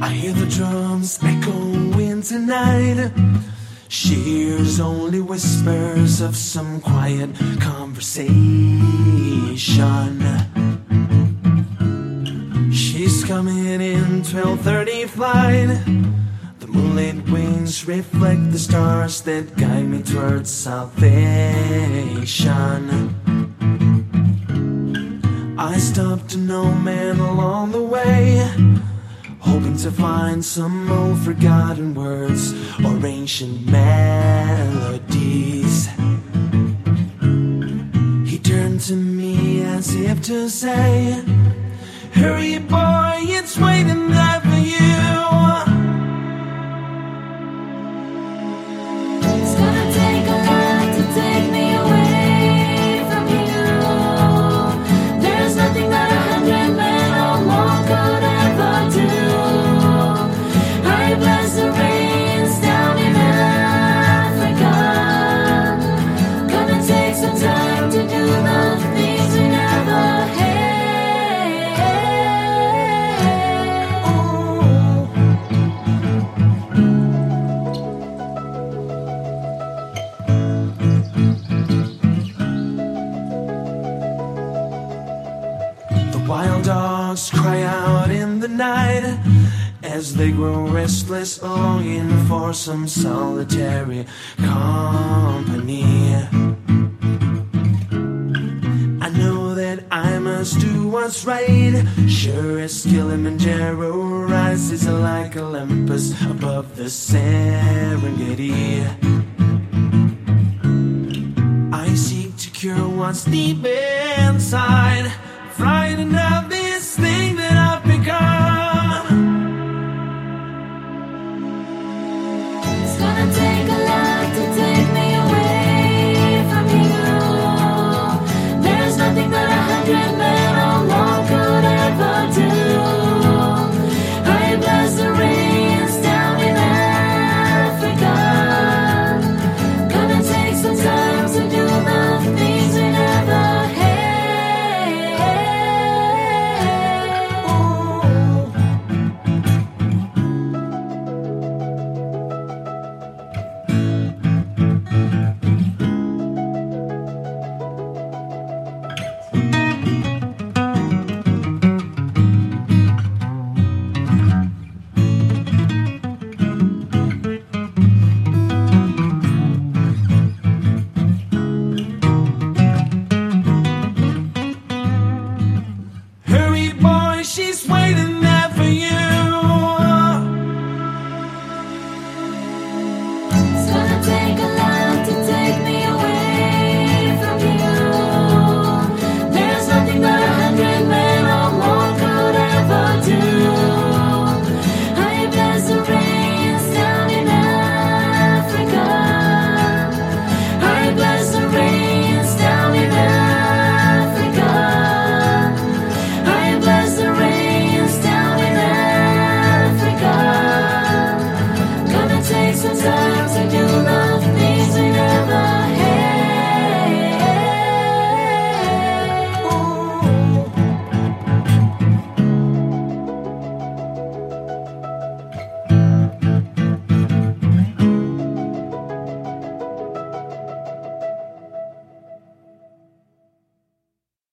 I hear the drums echoing tonight. She hears only whispers of some quiet conversation. She's coming in 12:30 flight. The moonlit wings reflect the stars that guide me towards salvation. I stopped to no man along the way, hoping to find some old forgotten words or ancient melodies. He turned to me as if to say, hurry boy, it's waiting there for you. It's gonna take a lot to take me away from you. There's nothing that 100 men or more could ever do. Hurry, bless the rains down in Africa. Gonna take some time to do the things we never had. Wild dogs cry out in the night as they grow restless, longing for some solitary company. I know that I must do what's right, sure as Kilimanjaro rises like Olympus above the Serengeti. I seek to cure what's deep inside, frightened of the